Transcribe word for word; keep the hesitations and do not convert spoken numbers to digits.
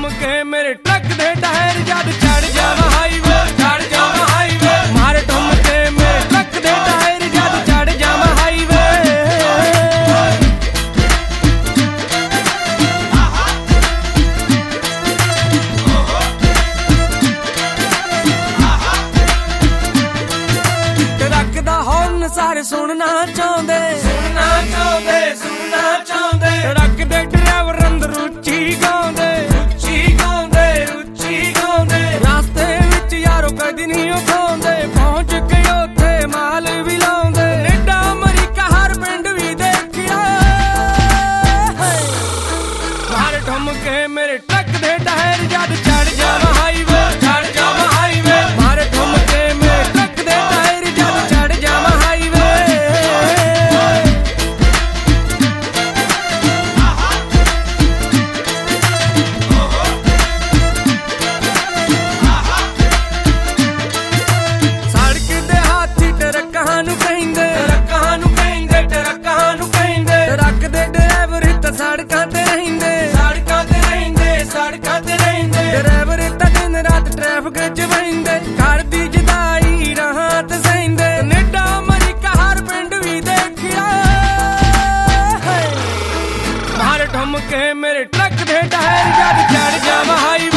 ठुमके मेरे ट्रक दे टायर जद चढ़ जावा हाईवे, चढ़ जावा हाईवे। मारे ठुमके मेरे ट्रक दे टायर जद चढ़ जावा हाईवे। ट्रक दा हॉर्न सारे सुनना चाहंदे, सुनना चाहंदे, सुनना चाहंदे। ट्रक दे ड्राइवर अंदर उच्ची गाउंदे, उच्ची गाउंदे, उच्ची गाउंदे। रास्ते विच यारो कदी नहीं उठाउंदे, पहुंच के उत्थे माल भी लाउंदे। कनेडा अमरीका हर पिंड भी देखिया। मारे ठुमके मेरे ट्रक दे टायर जद चढ़ जावा हाईवे, चढ़ जावा हाईवे। मारे ठुमके मेरे ट्रक दे टायर जद चढ़ जावा हाईवे। सड़कां ते रहिंदे, सड़कां ते रहिंदे, सड़कां ते रहिंदे। ड्राइवर तां दिन रात ट्रैफिक च वहिंदे, घर दी जुदाई राहां ते सहिंदे। कनेडा अमरीका हर पिंड भी देखिया। मारे ठुमके मेरे ट्रक दे टायर जद चढ़ जावा हाईवे।